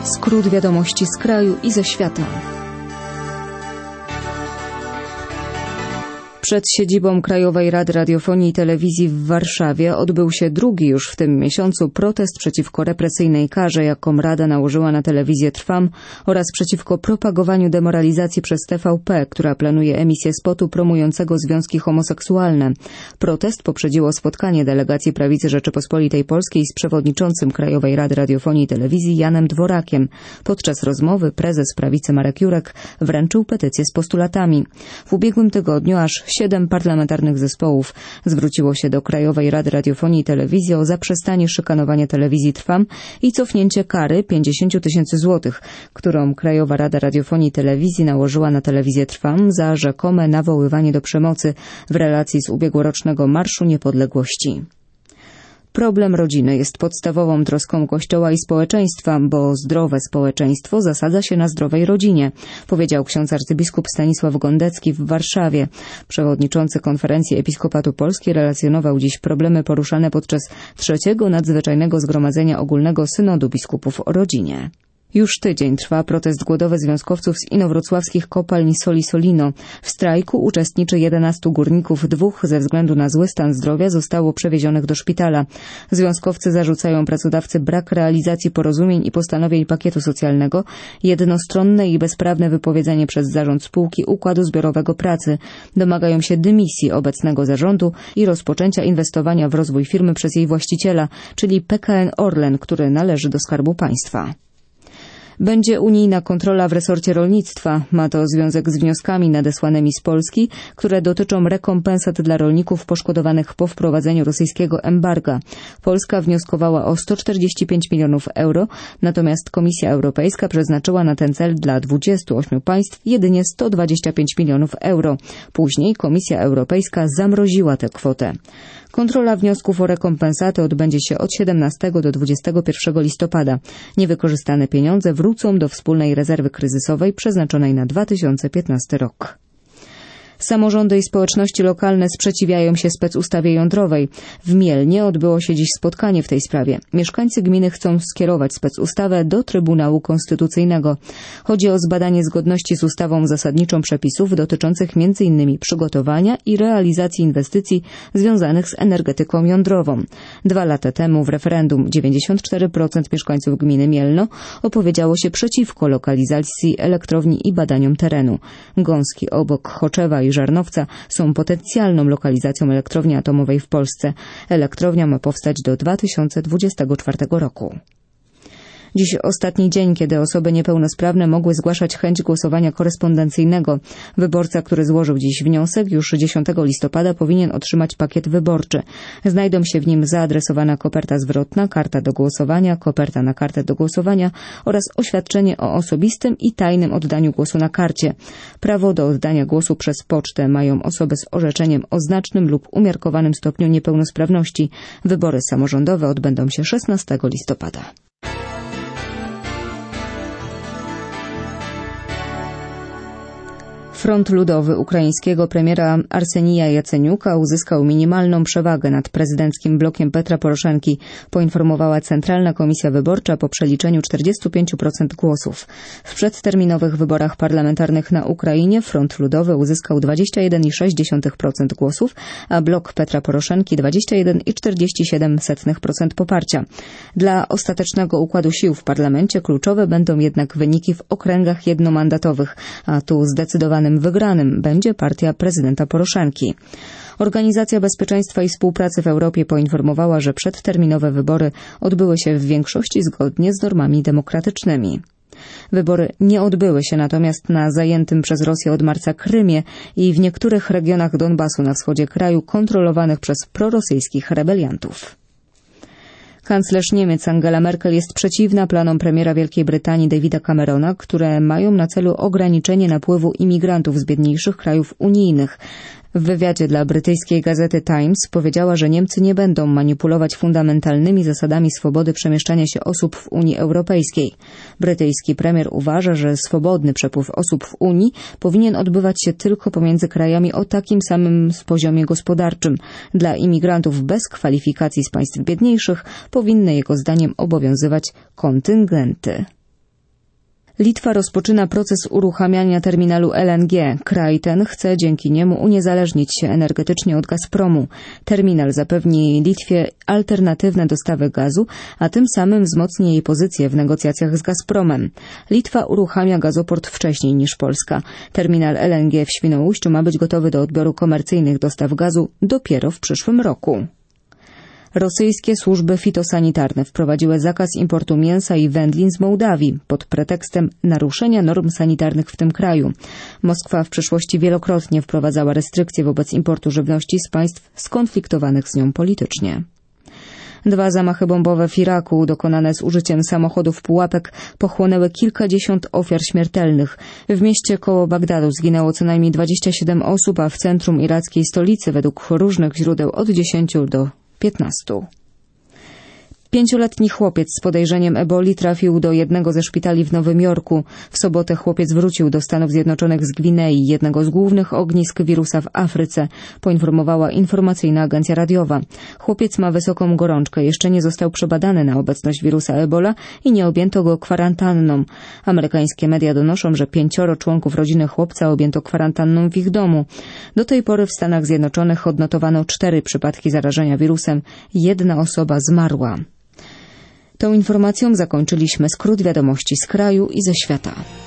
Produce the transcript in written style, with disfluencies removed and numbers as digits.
Skrót wiadomości z kraju i ze świata. Przed siedzibą Krajowej Rady Radiofonii i Telewizji w Warszawie odbył się drugi już w tym miesiącu protest przeciwko represyjnej karze, jaką Rada nałożyła na telewizję Trwam, oraz przeciwko propagowaniu demoralizacji przez TVP, która planuje emisję spotu promującego związki homoseksualne. Protest poprzedziło spotkanie delegacji Prawicy Rzeczypospolitej Polskiej z przewodniczącym Krajowej Rady Radiofonii i Telewizji Janem Dworakiem. Podczas rozmowy prezes Prawicy Marek Jurek wręczył petycję z postulatami. W ubiegłym tygodniu aż 7 parlamentarnych zespołów zwróciło się do Krajowej Rady Radiofonii i Telewizji o zaprzestanie szykanowania telewizji Trwam i cofnięcie kary 50 000 złotych, którą Krajowa Rada Radiofonii i Telewizji nałożyła na telewizję Trwam za rzekome nawoływanie do przemocy w relacji z ubiegłorocznego Marszu Niepodległości. Problem rodziny jest podstawową troską Kościoła i społeczeństwa, bo zdrowe społeczeństwo zasadza się na zdrowej rodzinie, powiedział ksiądz arcybiskup Stanisław Gondecki w Warszawie. Przewodniczący Konferencji Episkopatu Polski relacjonował dziś problemy poruszane podczas trzeciego nadzwyczajnego zgromadzenia ogólnego Synodu Biskupów o rodzinie. Już tydzień trwa protest głodowy związkowców z inowrocławskich kopalń Soli Solino. W strajku uczestniczy 11 górników, 2 ze względu na zły stan zdrowia zostało przewiezionych do szpitala. Związkowcy zarzucają pracodawcy brak realizacji porozumień i postanowień pakietu socjalnego, jednostronne i bezprawne wypowiedzenie przez zarząd spółki układu zbiorowego pracy. Domagają się dymisji obecnego zarządu i rozpoczęcia inwestowania w rozwój firmy przez jej właściciela, czyli PKN Orlen, który należy do Skarbu Państwa. Będzie unijna kontrola w resorcie rolnictwa. Ma to związek z wnioskami nadesłanymi z Polski, które dotyczą rekompensat dla rolników poszkodowanych po wprowadzeniu rosyjskiego embarga. Polska wnioskowała o 145 milionów euro, natomiast Komisja Europejska przeznaczyła na ten cel dla 28 państw jedynie 125 milionów euro. Później Komisja Europejska zamroziła tę kwotę. Kontrola wniosków o rekompensaty odbędzie się od 17 do 21 listopada. Niewykorzystane pieniądze wrócą do wspólnej rezerwy kryzysowej przeznaczonej na 2015 rok. Samorządy i społeczności lokalne sprzeciwiają się specustawie jądrowej. W Mielnie odbyło się dziś spotkanie w tej sprawie. Mieszkańcy gminy chcą skierować specustawę do Trybunału Konstytucyjnego. Chodzi o zbadanie zgodności z ustawą zasadniczą przepisów dotyczących m.in. przygotowania i realizacji inwestycji związanych z energetyką jądrową. 2 lata temu w referendum 94% mieszkańców gminy Mielno opowiedziało się przeciwko lokalizacji elektrowni i badaniom terenu. Gąski obok Choczewa i Żarnowca są potencjalną lokalizacją elektrowni atomowej w Polsce. Elektrownia ma powstać do 2024 roku. Dziś ostatni dzień, kiedy osoby niepełnosprawne mogły zgłaszać chęć głosowania korespondencyjnego. Wyborca, który złożył dziś wniosek, już 10 listopada powinien otrzymać pakiet wyborczy. Znajdą się w nim zaadresowana koperta zwrotna, karta do głosowania, koperta na kartę do głosowania oraz oświadczenie o osobistym i tajnym oddaniu głosu na karcie. Prawo do oddania głosu przez pocztę mają osoby z orzeczeniem o znacznym lub umiarkowanym stopniu niepełnosprawności. Wybory samorządowe odbędą się 16 listopada. Front Ludowy ukraińskiego premiera Arsenija Jaceniuka uzyskał minimalną przewagę nad prezydenckim blokiem Petra Poroszenki, poinformowała Centralna Komisja Wyborcza po przeliczeniu 45% głosów. W przedterminowych wyborach parlamentarnych na Ukrainie Front Ludowy uzyskał 21,6% głosów, a blok Petra Poroszenki 21,47% poparcia. Dla ostatecznego układu sił w parlamencie kluczowe będą jednak wyniki w okręgach jednomandatowych, a tu zdecydowanym wygranym będzie partia prezydenta Poroszenki. Organizacja Bezpieczeństwa i Współpracy w Europie poinformowała, że przedterminowe wybory odbyły się w większości zgodnie z normami demokratycznymi. Wybory nie odbyły się natomiast na zajętym przez Rosję od marca Krymie i w niektórych regionach Donbasu na wschodzie kraju kontrolowanych przez prorosyjskich rebeliantów. Kanclerz Niemiec Angela Merkel jest przeciwna planom premiera Wielkiej Brytanii Davida Camerona, które mają na celu ograniczenie napływu imigrantów z biedniejszych krajów unijnych. W wywiadzie dla brytyjskiej gazety Times powiedziała, że Niemcy nie będą manipulować fundamentalnymi zasadami swobody przemieszczania się osób w Unii Europejskiej. Brytyjski premier uważa, że swobodny przepływ osób w Unii powinien odbywać się tylko pomiędzy krajami o takim samym poziomie gospodarczym. Dla imigrantów bez kwalifikacji z państw biedniejszych powinny jego zdaniem obowiązywać kontyngenty. Litwa rozpoczyna proces uruchamiania terminalu LNG. Kraj ten chce dzięki niemu uniezależnić się energetycznie od Gazpromu. Terminal zapewni Litwie alternatywne dostawy gazu, a tym samym wzmocni jej pozycję w negocjacjach z Gazpromem. Litwa uruchamia gazoport wcześniej niż Polska. Terminal LNG w Świnoujściu ma być gotowy do odbioru komercyjnych dostaw gazu dopiero w przyszłym roku. Rosyjskie służby fitosanitarne wprowadziły zakaz importu mięsa i wędlin z Mołdawii pod pretekstem naruszenia norm sanitarnych w tym kraju. Moskwa w przeszłości wielokrotnie wprowadzała restrykcje wobec importu żywności z państw skonfliktowanych z nią politycznie. 2 zamachy bombowe w Iraku, dokonane z użyciem samochodów pułapek, pochłonęły kilkadziesiąt ofiar śmiertelnych. W mieście koło Bagdadu zginęło co najmniej 27 osób, a w centrum irackiej stolicy według różnych źródeł od 10 do 15. 5-letni chłopiec z podejrzeniem eboli trafił do jednego ze szpitali w Nowym Jorku. W sobotę chłopiec wrócił do Stanów Zjednoczonych z Gwinei, jednego z głównych ognisk wirusa w Afryce, poinformowała informacyjna agencja radiowa. Chłopiec ma wysoką gorączkę, jeszcze nie został przebadany na obecność wirusa Ebola i nie objęto go kwarantanną. Amerykańskie media donoszą, że 5 członków rodziny chłopca objęto kwarantanną w ich domu. Do tej pory w Stanach Zjednoczonych odnotowano 4 przypadki zarażenia wirusem. 1 osoba zmarła. Tą informacją zakończyliśmy skrót wiadomości z kraju i ze świata.